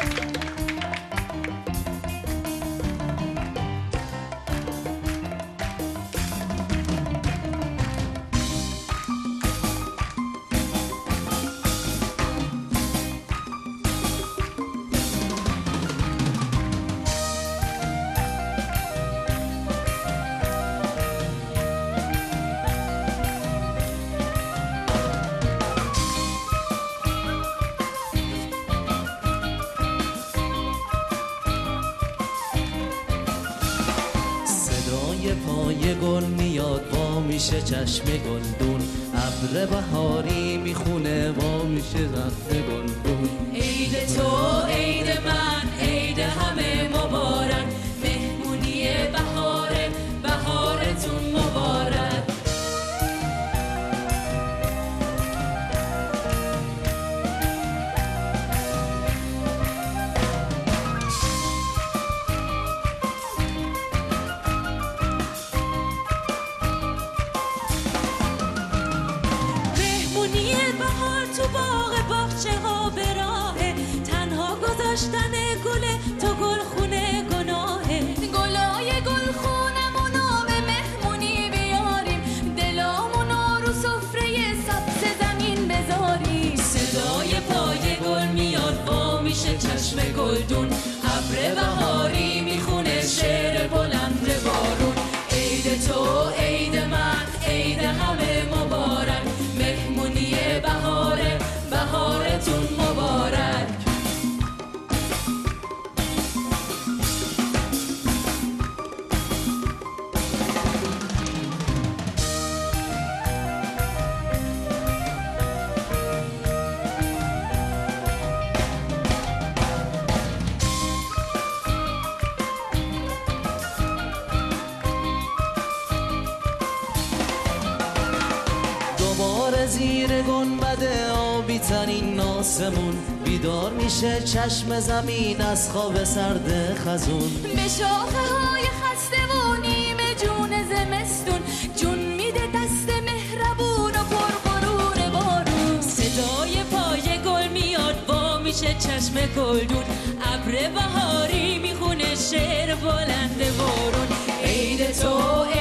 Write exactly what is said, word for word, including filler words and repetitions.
پای گل میاد وا میشه چشم گلدون، ابر بهاری میخونه وا میشه رخت گلدون. عید تو عید من عید همه مبارک، مهمونی بهاره بهارتون مبارک. تو باغ باغچه ها به راهه، تنها گذاشتن گله تو گل خونه گناهه. گلای گل خونمونو به مهمونی بیاریم، دلامونو رو سفره سبز زمین بذاریم. صدای پای گل میاد وا میشه چشم گلدون، ابر بهاری میخونه شعر بلند بارون. عید تو عید من عید همه مبارک، مهمونی بهاره بهارتون مبارک. دوباره زیر گنبد آبی ترین آسمون، بیدار میشه چشم زمین از خواب سرد خزون. به شاخه های خسته و نیمه جون زمستون، جون میده دست مهربون و پرغرور بارون. صدای پای گل میاد وا میشه چشم گلدون، ابر بهاری میخونه شعر بلند بارون. عید تو